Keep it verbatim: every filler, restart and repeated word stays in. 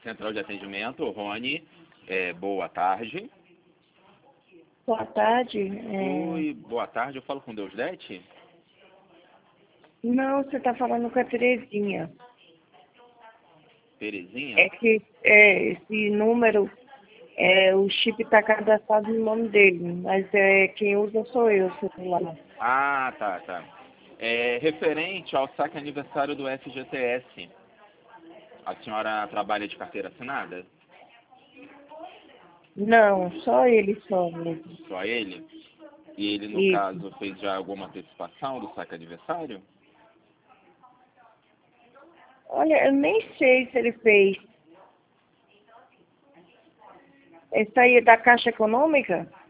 Central de atendimento, Rony. É, boa tarde. Boa tarde. É... Oi, boa tarde. Eu falo com Deusdete? Não, você está falando com a Terezinha. Terezinha? É que é, esse número, é, o chip está cadastrado no nome dele, mas é, quem usa sou eu, o celular. Ah, tá, tá. É referente ao saque aniversário do F G T S. A senhora trabalha de carteira assinada? Não, só ele só mesmo. Só ele? E ele, no Isso. caso, fez já alguma antecipação do saque aniversário? Olha, eu nem sei se ele fez. Esse aí é da Caixa Econômica?